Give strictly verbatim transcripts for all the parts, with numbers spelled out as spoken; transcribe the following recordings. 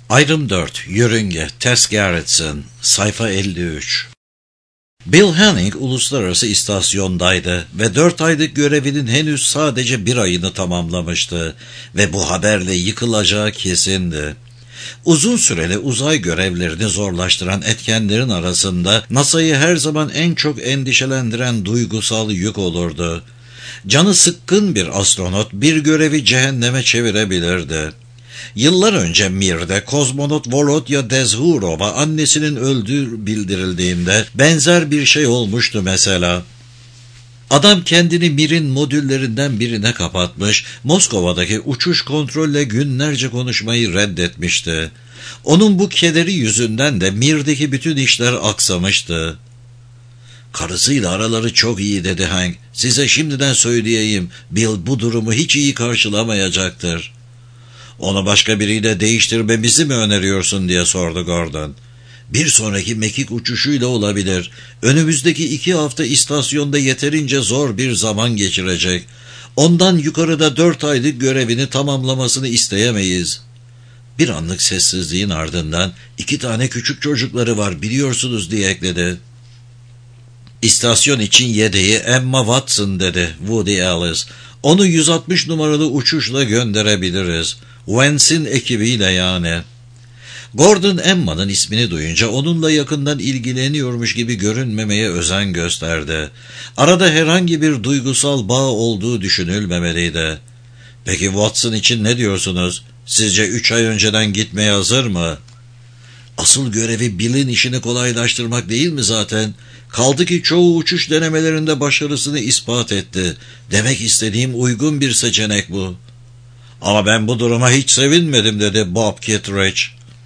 Ayrım dört. Yörünge. Tess Gerritsen. Sayfa elli üç. Bill Hennig uluslararası istasyondaydı ve dört aylık görevinin henüz sadece bir ayını tamamlamıştı ve bu haberle yıkılacağı kesindi. Uzun süreli uzay görevlerini zorlaştıran etkenlerin arasında NASA'yı her zaman en çok endişelendiren duygusal yük olurdu. Canı sıkkın bir astronot bir görevi cehenneme çevirebilirdi. Yıllar önce Mir'de kozmonot Volodya Dezhurova annesinin öldüğü bildirildiğinde benzer bir şey olmuştu mesela. Adam kendini Mir'in modüllerinden birine kapatmış, Moskova'daki uçuş kontrolle günlerce konuşmayı reddetmişti. Onun bu kederi yüzünden de Mir'deki bütün işler aksamıştı. "Karısıyla araları çok iyi," dedi Hank. "Size şimdiden söyleyeyim, Bill bu durumu hiç iyi karşılamayacaktır." "Onu başka biriyle değiştirmemizi mi öneriyorsun?" diye sordu Gordon. "Bir sonraki mekik uçuşuyla olabilir. Önümüzdeki iki hafta istasyonda yeterince zor bir zaman geçirecek. Ondan yukarıda dört aylık görevini tamamlamasını isteyemeyiz." Bir anlık sessizliğin ardından "İki tane küçük çocukları var biliyorsunuz," diye ekledi. "İstasyon için yedeği Emma Watson," dedi Woody Alice. "Onu yüz altmış numaralı uçuşla gönderebiliriz. Vance'in ekibiyle yani." Gordon Emma'nın ismini duyunca onunla yakından ilgileniyormuş gibi görünmemeye özen gösterdi. Arada herhangi bir duygusal bağ olduğu düşünülmemeliydi. "Peki Watson için ne diyorsunuz? Sizce üç ay önceden gitmeye hazır mı?" "Asıl görevi Bill'in işini kolaylaştırmak değil mi zaten? Kaldı ki çoğu uçuş denemelerinde başarısını ispat etti. Demek istediğim uygun bir seçenek bu." "Ama ben bu duruma hiç sevinmedim," dedi Bob Kittredge.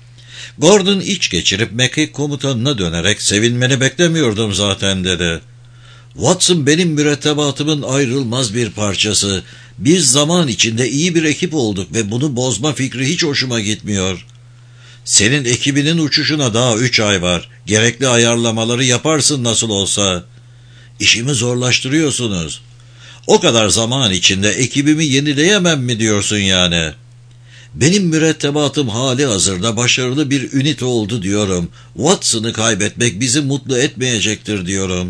Gordon iç geçirip mekik komutanına dönerek "Sevinmeni beklemiyordum zaten," dedi. "Watson benim mürettebatımın ayrılmaz bir parçası. Biz zaman içinde iyi bir ekip olduk ve bunu bozma fikri hiç hoşuma gitmiyor." "Senin ekibinin uçuşuna daha üç ay var. Gerekli ayarlamaları yaparsın nasıl olsa." "İşimi zorlaştırıyorsunuz." "O kadar zaman içinde ekibimi yenileyemem mi diyorsun yani?" "Benim mürettebatım hali hazırda başarılı bir ünite oldu diyorum. Watson'ı kaybetmek bizi mutlu etmeyecektir diyorum."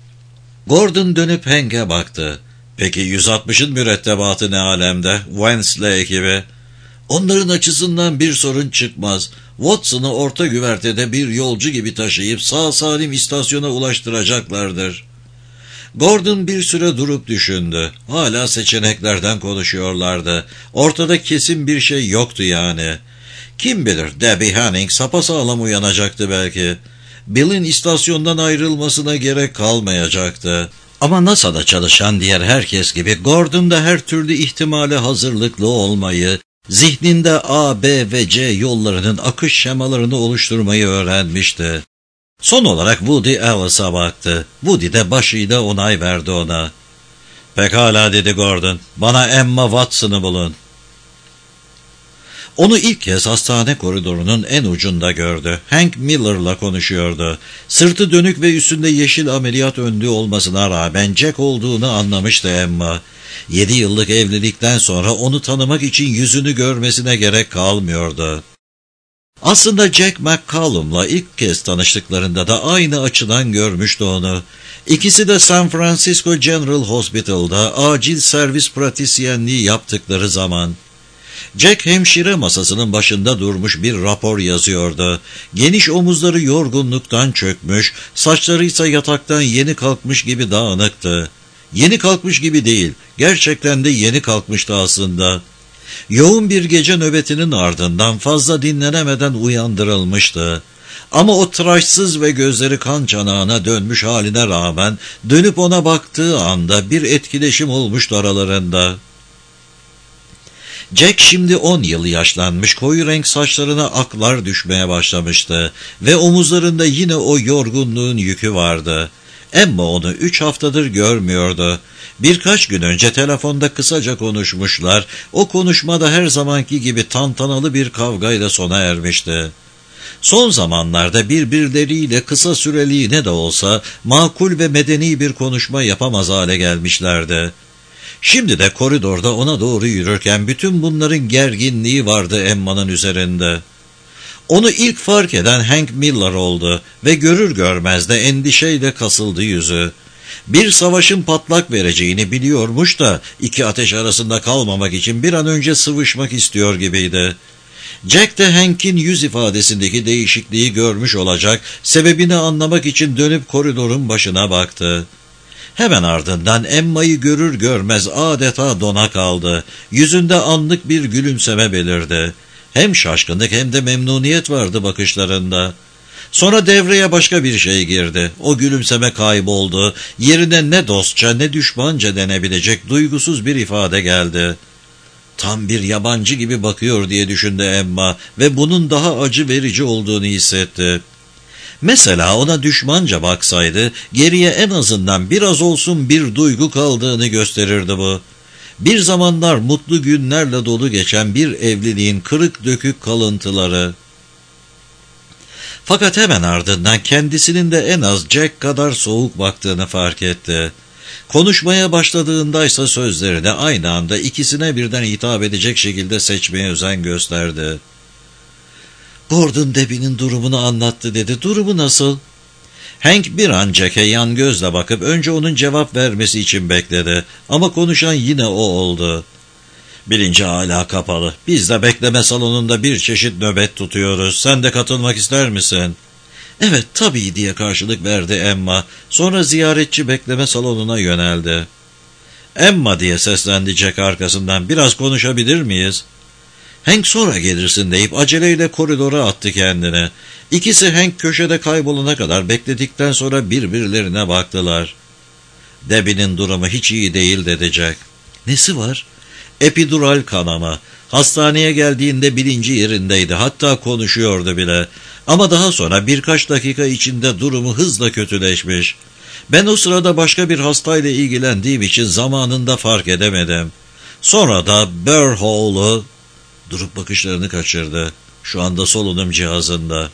Gordon dönüp Hank'e baktı. "Peki yüz altmışın mürettebatı ne alemde? Vance'le ekibi?" "Onların açısından bir sorun çıkmaz. Watson'ı orta güvertede bir yolcu gibi taşıyıp sağ salim istasyona ulaştıracaklardır." Gordon bir süre durup düşündü. Hala seçeneklerden konuşuyorlardı. Ortada kesin bir şey yoktu yani. Kim bilir, Debbie Hennig sapasağlam uyanacaktı belki. Bill'in istasyondan ayrılmasına gerek kalmayacaktı. Ama NASA'da çalışan diğer herkes gibi Gordon da her türlü ihtimale hazırlıklı olmayı, zihninde A, B ve C yollarının akış şemalarını oluşturmayı öğrenmişti. Son olarak Woody Alice'a baktı. Woody de başıyla onay verdi ona. "Pekala," dedi Gordon. "Bana Emma Watson'ı bulun." Onu ilk kez hastane koridorunun en ucunda gördü. Hank Miller'la konuşuyordu. Sırtı dönük ve üstünde yeşil ameliyat önlüğü olmasına rağmen Jack olduğunu anlamıştı Emma. Yedi yıllık evlilikten sonra onu tanımak için yüzünü görmesine gerek kalmıyordu. Aslında Jack McCallum'la ilk kez tanıştıklarında da aynı açıdan görmüştü onu. İkisi de San Francisco General Hospital'da acil servis pratisyenliği yaptıkları zaman. Jack hemşire masasının başında durmuş bir rapor yazıyordu. Geniş omuzları yorgunluktan çökmüş, saçları ise yataktan yeni kalkmış gibi dağınıktı. Yeni kalkmış gibi değil, gerçekten de yeni kalkmıştı aslında. Yoğun bir gece nöbetinin ardından fazla dinlenemeden uyandırılmıştı. Ama o tıraşsız ve gözleri kan çanağına dönmüş haline rağmen dönüp ona baktığı anda bir etkileşim olmuştu aralarında. Jack şimdi on yıl yaşlanmış, koyu renk saçlarına aklar düşmeye başlamıştı ve omuzlarında yine o yorgunluğun yükü vardı. Emma onu üç haftadır görmüyordu. Birkaç gün önce telefonda kısaca konuşmuşlar. O konuşmada her zamanki gibi tantanalı bir kavgayla sona ermişti. Son zamanlarda birbirleriyle kısa süreliğine de olsa makul ve medeni bir konuşma yapamaz hale gelmişlerdi. Şimdi de koridorda ona doğru yürürken bütün bunların gerginliği vardı Emma'nın üzerinde. Onu ilk fark eden Hank Miller oldu ve görür görmez de endişeyle kasıldı yüzü. Bir savaşın patlak vereceğini biliyormuş da iki ateş arasında kalmamak için bir an önce sıvışmak istiyor gibiydi. Jack de Hank'in yüz ifadesindeki değişikliği görmüş olacak, sebebini anlamak için dönüp koridorun başına baktı. Hemen ardından Emma'yı görür görmez adeta dona kaldı. Yüzünde anlık bir gülümseme belirdi. Hem şaşkınlık hem de memnuniyet vardı bakışlarında. Sonra devreye başka bir şey girdi. O gülümseme kayboldu. Yerine ne dostça ne düşmanca denebilecek duygusuz bir ifade geldi. Tam bir yabancı gibi bakıyor diye düşündü Emma ve bunun daha acı verici olduğunu hissetti. Mesela ona düşmanca baksaydı geriye en azından biraz olsun bir duygu kaldığını gösterirdi bu. Bir zamanlar mutlu günlerle dolu geçen bir evliliğin kırık dökük kalıntıları. Fakat hemen ardından kendisinin de en az Jack kadar soğuk baktığını fark etti. Konuşmaya başladığındaysa sözlerini aynı anda ikisine birden hitap edecek şekilde seçmeye özen gösterdi. Gordon Debbie'nin durumunu anlattı dedi. Durumu nasıl? Hank bir an Jack'e yan gözle bakıp önce onun cevap vermesi için bekledi. Ama konuşan yine o oldu. Bilinci hala kapalı. Biz de bekleme salonunda bir çeşit nöbet tutuyoruz. Sen de katılmak ister misin? Evet tabii diye karşılık verdi Emma. Sonra ziyaretçi bekleme salonuna yöneldi. Emma diye seslendi Jack arkasından. Biraz konuşabilir miyiz? Hank sonra gelirsin deyip aceleyle koridora attı kendini. İkisi Hank köşede kaybolana kadar bekledikten sonra birbirlerine baktılar. Debbie'nin durumu hiç iyi değil dedi Jack. Nesi var? Epidural kanama. Hastaneye geldiğinde bilinci yerindeydi. Hatta konuşuyordu bile. Ama daha sonra birkaç dakika içinde durumu hızla kötüleşmiş. Ben o sırada başka bir hastayla ilgilendiğim için zamanında fark edemedim. Sonra da Burhall'u... Durup bakışlarını kaçırdı. Şu anda solunum cihazında.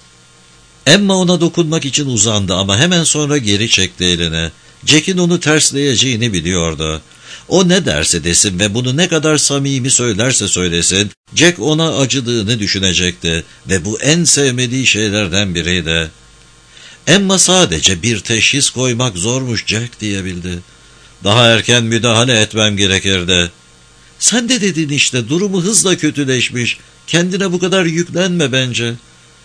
Emma ona dokunmak için uzandı ama hemen sonra geri çekti elini. Jack'in onu tersleyeceğini biliyordu. O ne derse desin ve bunu ne kadar samimi söylerse söylesin, Jack ona acıdığını düşünecekti ve bu en sevmediği şeylerden biriydi. Emma sadece bir teşhis koymak zormuş Jack diyebildi. Daha erken müdahale etmem gerekirdi. Sen de dedin işte, durumu hızla kötüleşmiş. Kendine bu kadar yüklenme bence.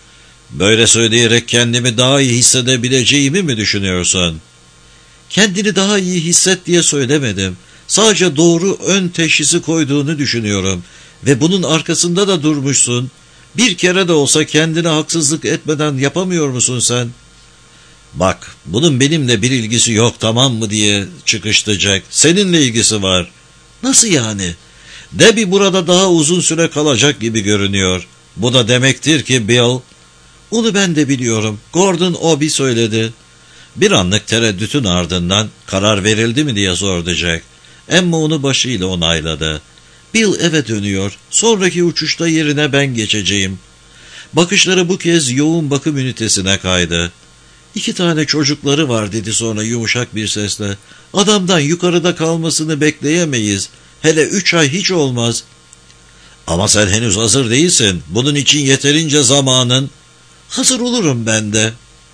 Böyle söyleyerek kendimi daha iyi hissedebileceğimi mi düşünüyorsun? Kendini daha iyi hisset diye söylemedim. Sadece doğru ön teşhisi koyduğunu düşünüyorum. Ve bunun arkasında da durmuşsun. Bir kere de olsa kendine haksızlık etmeden yapamıyor musun sen? Bak, bunun benimle bir ilgisi yok, tamam mı diye çıkıştı Jack. Seninle ilgisi var. Nasıl yani? Debbie burada daha uzun süre kalacak gibi görünüyor. Bu da demektir ki Bill... Onu ben de biliyorum. Gordon Obi söyledi. Bir anlık tereddütün ardından karar verildi mi diye sordu Jack. Emma onu başıyla onayladı. Bill eve dönüyor. Sonraki uçuşta yerine ben geçeceğim. Bakışları bu kez yoğun bakım ünitesine kaydı. İki tane çocukları var dedi sonra yumuşak bir sesle. Adamdan yukarıda kalmasını bekleyemeyiz. Hele üç ay hiç olmaz. Ama sen henüz hazır değilsin. Bunun için yeterince zamanın. Hazır olurum ben de.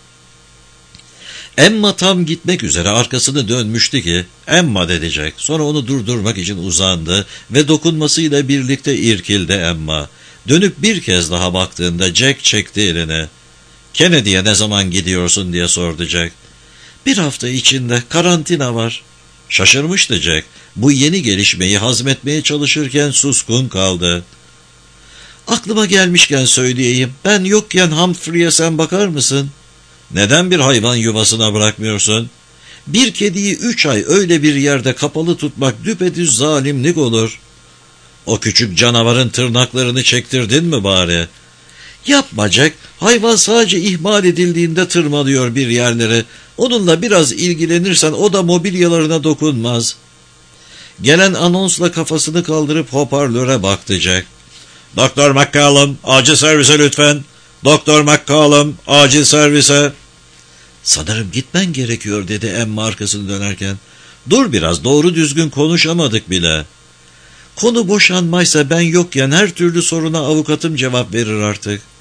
Emma tam gitmek üzere arkasını dönmüştü ki, Emma dedecek. Sonra onu durdurmak için uzandı ve dokunmasıyla birlikte irkildi Emma. Dönüp bir kez daha baktığında Jack çekti elini. Kennedy'ye ne zaman gidiyorsun diye sordu Jack. Bir hafta içinde, karantina var. Şaşırmıştı Jack. Bu yeni gelişmeyi hazmetmeye çalışırken suskun kaldı. Aklıma gelmişken söyleyeyim. Ben yokken Humphrey'e sen bakar mısın? Neden bir hayvan yuvasına bırakmıyorsun? Bir kediyi üç ay öyle bir yerde kapalı tutmak düpedüz zalimlik olur. O küçük canavarın tırnaklarını çektirdin mi bari? Yapma Jack. Hayvan sadece ihmal edildiğinde tırmalıyor bir yerlere. Onunla biraz ilgilenirsen o da mobilyalarına dokunmaz. Gelen anonsla kafasını kaldırıp hoparlöre baktı Jack. Doktor McCallum, acil servise lütfen. Doktor McCallum, acil servise. Sanırım gitmen gerekiyor dedi Emma arkasını dönerken. Dur biraz, doğru düzgün konuşamadık bile. Konu boşanmaysa ben yokken her türlü soruna avukatım cevap verir artık.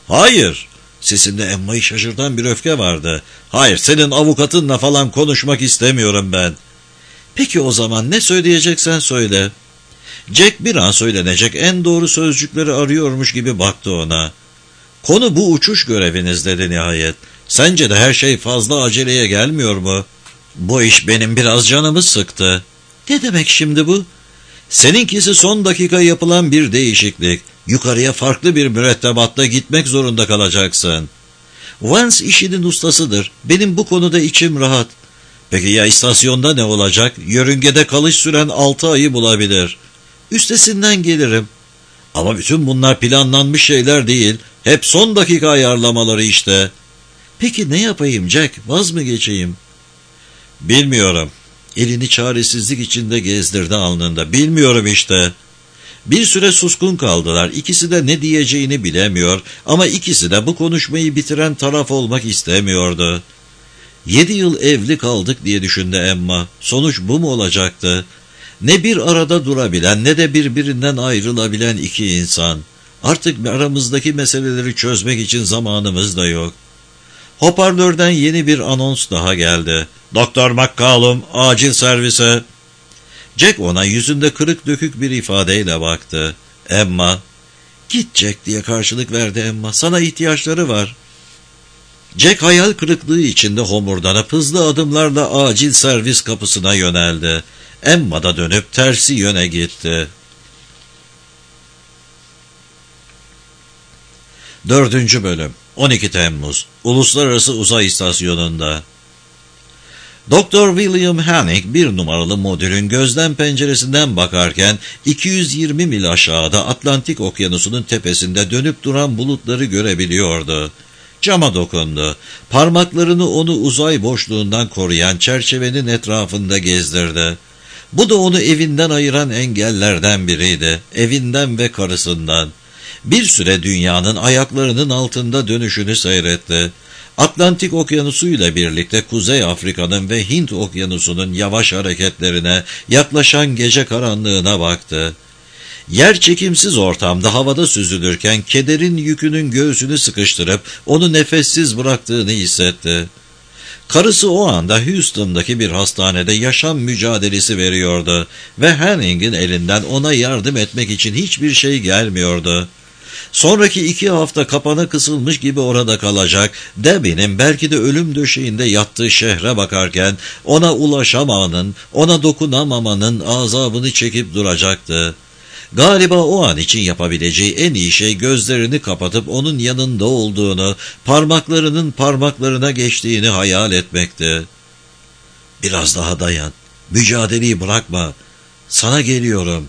Hayır. Sesinde Emma'yı şaşırtan bir öfke vardı. Hayır, senin avukatınla falan konuşmak istemiyorum ben. Peki o zaman ne söyleyeceksen söyle. Jack bir an söylenecek en doğru sözcükleri arıyormuş gibi baktı ona. Konu bu uçuş göreviniz dedi nihayet. Sence de her şey fazla aceleye gelmiyor mu? Bu iş benim biraz canımı sıktı. Ne demek şimdi bu? Seninkisi son dakika yapılan bir değişiklik. Yukarıya farklı bir mürettebatla gitmek zorunda kalacaksın. Vance işinin ustasıdır. Benim bu konuda içim rahat. Peki ya istasyonda ne olacak? Yörüngede kalış süren altı ayı bulabilir. Üstesinden gelirim. Ama bütün bunlar planlanmış şeyler değil. Hep son dakika ayarlamaları işte. Peki ne yapayım Jack? Vaz mı geçeyim? Bilmiyorum. Elini çaresizlik içinde gezdirdi alnında. Bilmiyorum işte. Bir süre suskun kaldılar. İkisi de ne diyeceğini bilemiyor ama ikisi de bu konuşmayı bitiren taraf olmak istemiyordu. Yedi yıl evli kaldık diye düşündü Emma. Sonuç bu mu olacaktı? Ne bir arada durabilen ne de birbirinden ayrılabilen iki insan. Artık aramızdaki meseleleri çözmek için zamanımız da yok. Hoparlörden yeni bir anons daha geldi. Doktor McCallum, acil servise. Jack ona yüzünde kırık dökük bir ifadeyle baktı. Emma, git Jack diye karşılık verdi Emma. Sana ihtiyaçları var. Jack hayal kırıklığı içinde homurdanıp hızlı adımlarla acil servis kapısına yöneldi. Emma da dönüp tersi yöne gitti. Dördüncü bölüm on iki Temmuz Uluslararası Uzay İstasyonu'nda. Doktor William Hanning bir numaralı modülün gözlem penceresinden bakarken iki yüz yirmi mil aşağıda Atlantik Okyanusu'nun tepesinde dönüp duran bulutları görebiliyordu. Cama dokundu. Parmaklarını onu uzay boşluğundan koruyan çerçevenin etrafında gezdirdi. Bu da onu evinden ayıran engellerden biriydi. Evinden ve karısından. Bir süre dünyanın ayaklarının altında dönüşünü seyretti. Atlantik Okyanusu ile birlikte Kuzey Afrika'nın ve Hint Okyanusu'nun yavaş hareketlerine, yaklaşan gece karanlığına baktı. Yer çekimsiz ortamda havada süzülürken kederin yükünün göğsünü sıkıştırıp onu nefessiz bıraktığını hissetti. Karısı o anda Houston'daki bir hastanede yaşam mücadelesi veriyordu ve Hanning'in elinden ona yardım etmek için hiçbir şey gelmiyordu. Sonraki iki hafta kapana kısılmış gibi orada kalacak, Debbie'nin belki de ölüm döşeğinde yattığı şehre bakarken ona ulaşamamanın, ona dokunamamanın azabını çekip duracaktı. Galiba o an için yapabileceği en iyi şey gözlerini kapatıp onun yanında olduğunu, parmaklarının parmaklarına geçtiğini hayal etmekti. Biraz daha dayan, mücadeleyi bırakma, sana geliyorum.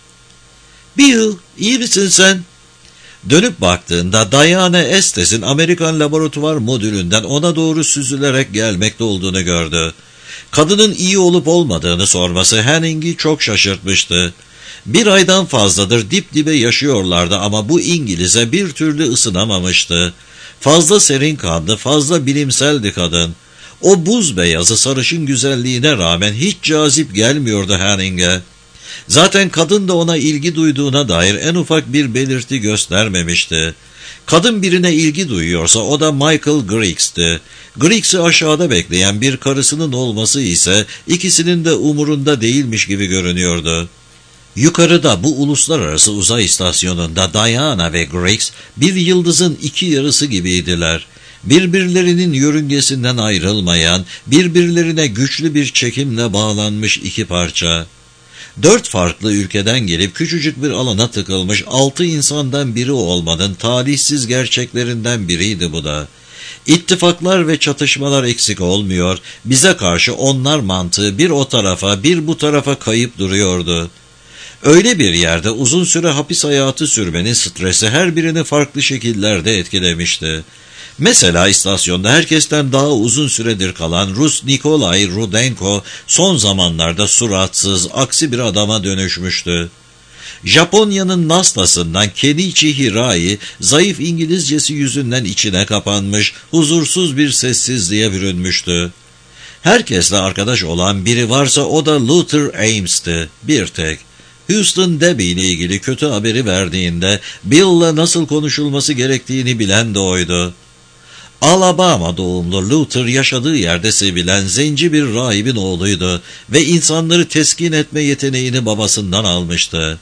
Bill, iyi misin sen? Dönüp baktığında Diana Estes'in Amerikan laboratuvar modülünden ona doğru süzülerek gelmekte olduğunu gördü. Kadının iyi olup olmadığını sorması Hanning'i çok şaşırtmıştı. Bir aydan fazladır dip dibe yaşıyorlardı ama bu İngiliz'e bir türlü ısınamamıştı. Fazla serin kanlı, fazla bilimseldi kadın. O buz beyazı sarışın güzelliğine rağmen hiç cazip gelmiyordu Hanning'e. Zaten kadın da ona ilgi duyduğuna dair en ufak bir belirti göstermemişti. Kadın birine ilgi duyuyorsa o da Michael Griggs'ti. Griggs'i aşağıda bekleyen bir karısının olması ise ikisinin de umurunda değilmiş gibi görünüyordu. Yukarıda bu uluslararası uzay istasyonunda Diana ve Griggs bir yıldızın iki yarısı gibiydiler. Birbirlerinin yörüngesinden ayrılmayan, birbirlerine güçlü bir çekimle bağlanmış iki parça. Dört farklı ülkeden gelip küçücük bir alana tıkılmış altı insandan biri olmanın talihsiz gerçeklerinden biriydi bu da. İttifaklar ve çatışmalar eksik olmuyor, bize karşı onlar mantığı bir o tarafa bir bu tarafa kayıp duruyordu. Öyle bir yerde uzun süre hapis hayatı sürmenin stresi her birini farklı şekillerde etkilemişti. Mesela istasyonda herkesten daha uzun süredir kalan Rus Nikolay Rudenko son zamanlarda suratsız, aksi bir adama dönüşmüştü. Japonya'nın Nasta'sından Kenichi Hirai zayıf İngilizcesi yüzünden içine kapanmış, huzursuz bir sessizliğe bürünmüştü. Herkesle arkadaş olan biri varsa o da Luther Ames'ti, bir tek. Houston Debbie ile ilgili kötü haberi verdiğinde Bill'la nasıl konuşulması gerektiğini bilen de oydu. Alabama doğumlu Luther yaşadığı yerde sevilen zenci bir rahibin oğluydu ve insanları teskin etme yeteneğini babasından almıştı.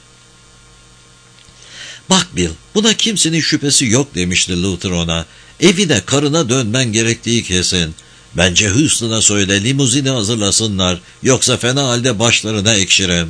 "Bak Bill, buna kimsenin şüphesi yok," demişti Luther ona. "Evine, karına dönmen gerektiği kesin. Bence Houston'a söyle, limuzini hazırlasınlar, yoksa fena halde başlarına ekşirim."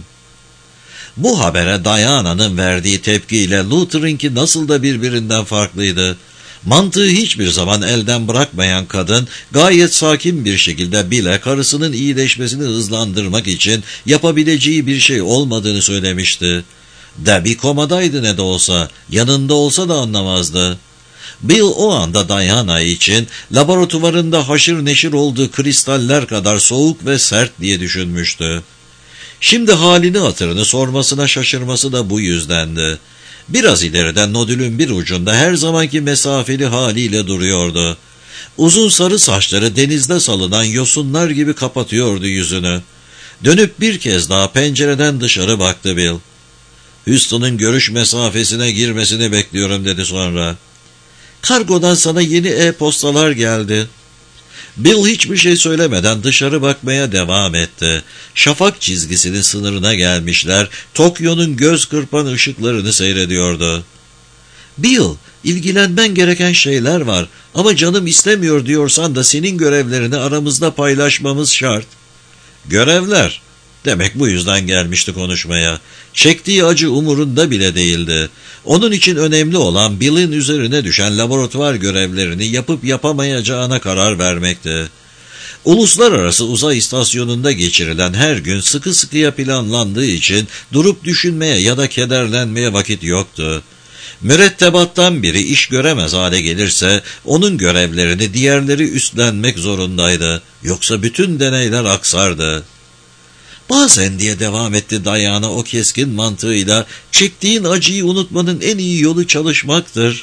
Bu habere Diana'nın verdiği tepkiyle Luther'ınki nasıl da birbirinden farklıydı. Mantığı hiçbir zaman elden bırakmayan kadın gayet sakin bir şekilde bile karısının iyileşmesini hızlandırmak için yapabileceği bir şey olmadığını söylemişti. Debbie komadaydı ne de olsa, yanında olsa da anlamazdı. Bill o anda Diana için laboratuvarında haşır neşir olduğu kristaller kadar soğuk ve sert diye düşünmüştü. Şimdi halini hatırını sormasına şaşırması da bu yüzdendi. Biraz ileriden nodülün bir ucunda her zamanki mesafeli haliyle duruyordu. Uzun sarı saçları denizde salınan yosunlar gibi kapatıyordu yüzünü. Dönüp bir kez daha pencereden dışarı baktı Bill. "Houston'un görüş mesafesine girmesini bekliyorum," dedi sonra. "Kargodan sana yeni e-postalar geldi." Bill hiçbir şey söylemeden dışarı bakmaya devam etti. Şafak çizgisinin sınırına gelmişler, Tokyo'nun göz kırpan ışıklarını seyrediyordu. "Bill, ilgilenmen gereken şeyler var ama canım istemiyor diyorsan da senin görevlerini aramızda paylaşmamız şart." "Görevler?" Demek bu yüzden gelmişti konuşmaya. Çektiği acı umurunda bile değildi. Onun için önemli olan Bill'in üzerine düşen laboratuvar görevlerini yapıp yapamayacağına karar vermekti. Uluslararası uzay istasyonunda geçirilen her gün sıkı sıkıya planlandığı için durup düşünmeye ya da kederlenmeye vakit yoktu. Mürettebattan biri iş göremez hale gelirse onun görevlerini diğerleri üstlenmek zorundaydı. Yoksa bütün deneyler aksardı. "Bazen," diye devam etti Diana o keskin mantığıyla, "çektiğin acıyı unutmanın en iyi yolu çalışmaktır."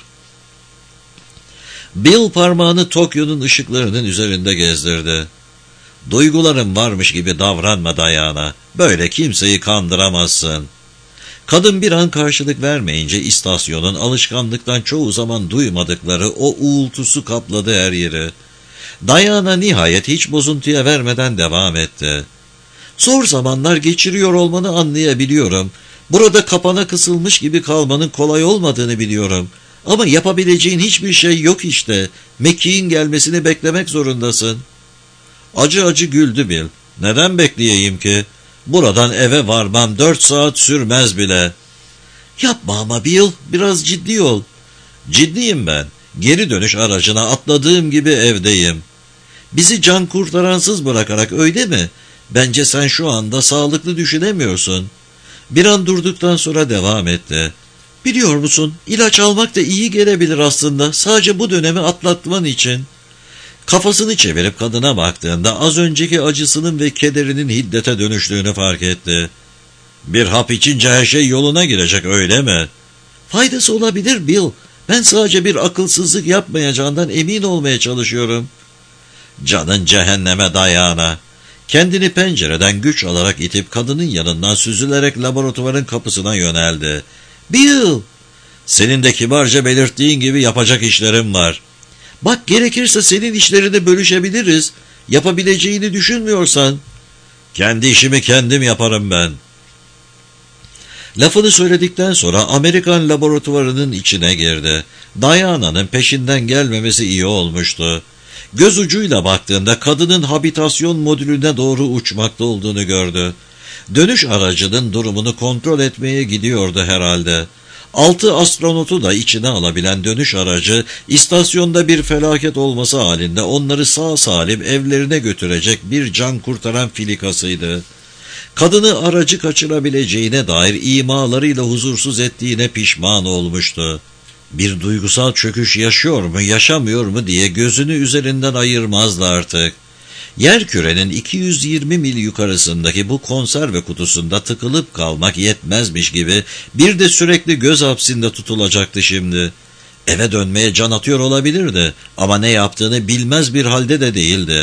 Bill parmağını Tokyo'nun ışıklarının üzerinde gezdirdi. "Duyguların varmış gibi davranma Diana. Böyle kimseyi kandıramazsın." Kadın bir an karşılık vermeyince istasyonun alışkanlıktan çoğu zaman duymadıkları o uğultusu kapladı her yeri. Diana nihayet hiç bozuntuya vermeden devam etti. "Zor zamanlar geçiriyor olmanı anlayabiliyorum. Burada kapana kısılmış gibi kalmanın kolay olmadığını biliyorum. Ama yapabileceğin hiçbir şey yok işte. Mekiğin gelmesini beklemek zorundasın." Acı acı güldü Bill. "Neden bekleyeyim ki? Buradan eve varmam dört saat sürmez bile." "Yapma ama Bill, biraz ciddi ol." "Ciddiyim ben. Geri dönüş aracına atladığım gibi evdeyim." "Bizi can kurtaransız bırakarak öyle mi? Bence sen şu anda sağlıklı düşünemiyorsun." Bir an durduktan sonra devam etti. "Biliyor musun, ilaç almak da iyi gelebilir aslında, sadece bu dönemi atlatman için." Kafasını çevirip kadına baktığında az önceki acısının ve kederinin hiddete dönüştüğünü fark etti. "Bir hap içince her şey yoluna girecek, öyle mi?" "Faydası olabilir Bill. Ben sadece bir akılsızlık yapmayacağından emin olmaya çalışıyorum." "Canın cehenneme Diana." Kendini pencereden güç alarak itip kadının yanından süzülerek laboratuvarın kapısına yöneldi. "Bill!" "Senin de kibarca belirttiğin gibi yapacak işlerim var." "Bak, gerekirse senin işlerini bölüşebiliriz. Yapabileceğini düşünmüyorsan." "Kendi işimi kendim yaparım ben." Lafını söyledikten sonra Amerikan laboratuvarının içine girdi. Diana'nın peşinden gelmemesi iyi olmuştu. Göz ucuyla baktığında kadının habitasyon modülüne doğru uçmakta olduğunu gördü. Dönüş aracının durumunu kontrol etmeye gidiyordu herhalde. Altı astronotu da içine alabilen dönüş aracı, istasyonda bir felaket olması halinde onları sağ salim evlerine götürecek bir can kurtaran filikasıydı. Kadını aracı kaçırabileceğine dair imalarıyla huzursuz ettiğine pişman olmuştu. Bir duygusal çöküş yaşıyor mu, yaşamıyor mu diye gözünü üzerinden ayırmazdı artık. Yerkürenin iki yüz yirmi mil yukarısındaki bu konserve kutusunda tıkılıp kalmak yetmezmiş gibi bir de sürekli göz hapsinde tutulacaktı şimdi. Eve dönmeye can atıyor olabilirdi ama ne yaptığını bilmez bir halde de değildi.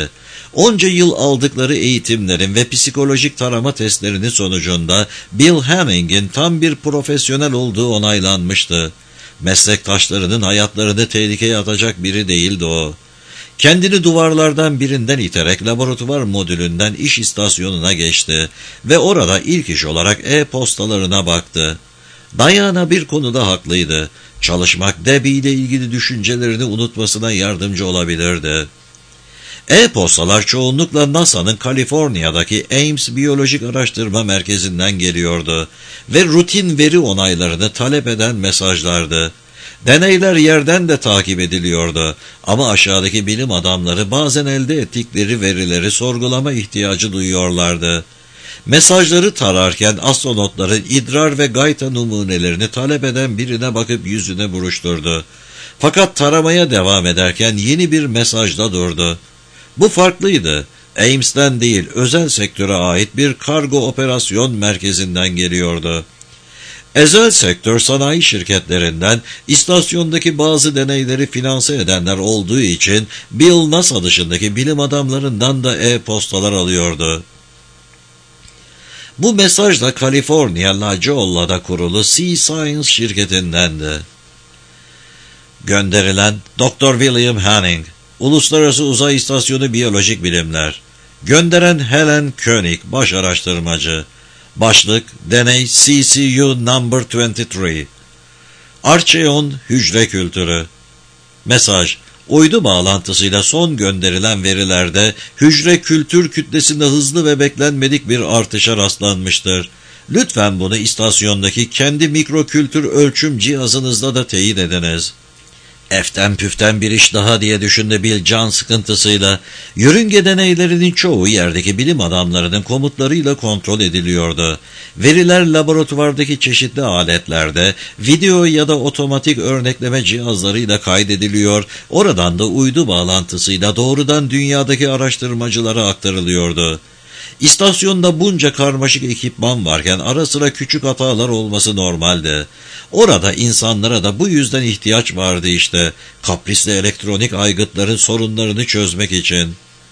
Onca yıl aldıkları eğitimlerin ve psikolojik tarama testlerinin sonucunda Bill Hanning'in tam bir profesyonel olduğu onaylanmıştı. Meslektaşlarının hayatlarını tehlikeye atacak biri değildi o. Kendini duvarlardan birinden iterek laboratuvar modülünden iş istasyonuna geçti ve orada ilk iş olarak e-postalarına baktı. Diana bir konuda haklıydı. Çalışmak Debbie ile ilgili düşüncelerini unutmasına yardımcı olabilirdi. E-postalar çoğunlukla NASA'nın Kaliforniya'daki Ames Biyolojik Araştırma Merkezi'nden geliyordu ve rutin veri onaylarını talep eden mesajlardı. Deneyler yerden de takip ediliyordu ama aşağıdaki bilim adamları bazen elde ettikleri verileri sorgulama ihtiyacı duyuyorlardı. Mesajları tararken astronotların idrar ve gayta numunelerini talep eden birine bakıp yüzüne buruşturdu. Fakat taramaya devam ederken yeni bir mesajda durdu. Bu farklıydı. Ames'ten değil, özel sektöre ait bir kargo operasyon merkezinden geliyordu. Özel sektör sanayi şirketlerinden istasyondaki bazı deneyleri finanse edenler olduğu için Bill NASA dışındaki bilim adamlarından da e-postalar alıyordu. Bu mesaj da Kaliforniya La Jolla'da kurulu Sea Science şirketindendi. Gönderilen Doktor William Hanning, Uluslararası Uzay İstasyonu Biyolojik Bilimler. Gönderen Helen Koenig, baş araştırmacı. Başlık, deney C C U number yirmi üç. Archeon hücre kültürü. Mesaj, uydu bağlantısıyla son gönderilen verilerde hücre kültür kütlesinde hızlı ve beklenmedik bir artışa rastlanmıştır. Lütfen bunu istasyondaki kendi mikrokültür ölçüm cihazınızda da teyit ediniz. Eften püften bir iş daha diye düşündü Bill can sıkıntısıyla. Yörünge deneylerinin çoğu yerdeki bilim adamlarının komutlarıyla kontrol ediliyordu. Veriler laboratuvardaki çeşitli aletlerde, video ya da otomatik örnekleme cihazlarıyla kaydediliyor, oradan da uydu bağlantısıyla doğrudan dünyadaki araştırmacılara aktarılıyordu. İstasyonda bunca karmaşık ekipman varken ara sıra küçük hatalar olması normaldi. Orada insanlara da bu yüzden ihtiyaç vardı işte, kaprisli elektronik aygıtların sorunlarını çözmek için.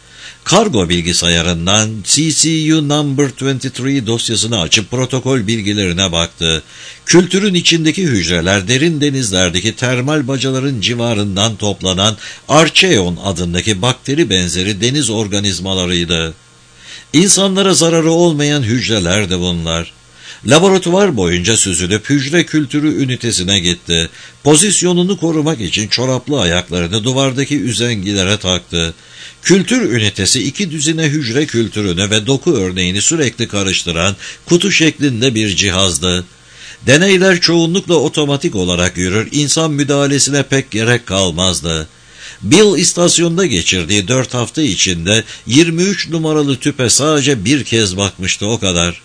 Kargo bilgisayarından C C U number yirmi üç dosyasını açıp protokol bilgilerine baktı. Kültürün içindeki hücreler derin denizlerdeki termal bacaların civarından toplanan Archeon adındaki bakteri benzeri deniz organizmalarıydı. İnsanlara zararı olmayan hücreler de bunlar. Laboratuvar boyunca süzülüp hücre kültürü ünitesine gitti. Pozisyonunu korumak için çoraplı ayaklarını duvardaki üzengilere taktı. Kültür ünitesi iki düzine hücre kültürünü ve doku örneğini sürekli karıştıran kutu şeklinde bir cihazdı. Deneyler çoğunlukla otomatik olarak yürür, insan müdahalesine pek gerek kalmazdı. Bill istasyonda geçirdiği dört hafta içinde yirmi üç numaralı tüpe sadece bir kez bakmıştı, o kadar.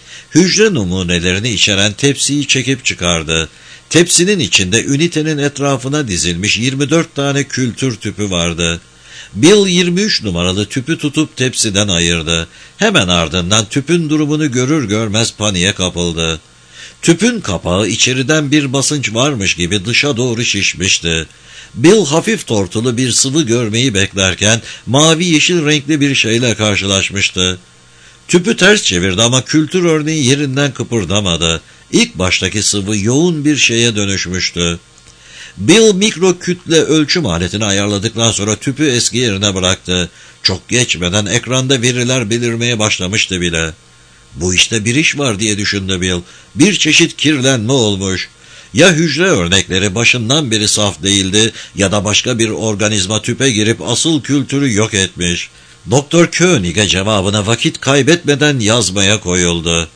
Hücre numunelerini içeren tepsiyi çekip çıkardı. Tepsinin içinde ünitenin etrafına dizilmiş yirmi dört tane kültür tüpü vardı. Bill yirmi üç numaralı tüpü tutup tepsiden ayırdı. Hemen ardından tüpün durumunu görür görmez paniğe kapıldı. Tüpün kapağı içeriden bir basınç varmış gibi dışa doğru şişmişti. Bill hafif tortulu bir sıvı görmeyi beklerken mavi yeşil renkli bir şeyle karşılaşmıştı. Tüpü ters çevirdi ama kültür örneği yerinden kıpırdamadı. İlk baştaki sıvı yoğun bir şeye dönüşmüştü. Bill mikro kütle ölçüm aletini ayarladıktan sonra tüpü eski yerine bıraktı. Çok geçmeden ekranda veriler belirmeye başlamıştı bile. Bu işte bir iş var diye düşündü Bill. Bir çeşit kirlenme olmuş. Ya hücre örnekleri başından beri saf değildi ya da başka bir organizma tüpe girip asıl kültürü yok etmiş. Doktor Koenig'e cevabına vakit kaybetmeden yazmaya koyuldu.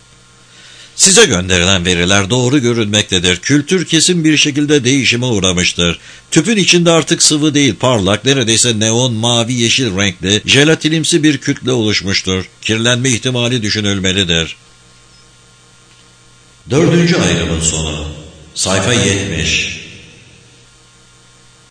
Size gönderilen veriler doğru görünmektedir. Kültür kesin bir şekilde değişime uğramıştır. Tüpün içinde artık sıvı değil, parlak, neredeyse neon mavi yeşil renkli, jelatinimsi bir kütle oluşmuştur. Kirlenme ihtimali düşünülmelidir. Dördüncü ayrımın sonu. Sayfa yetmiş.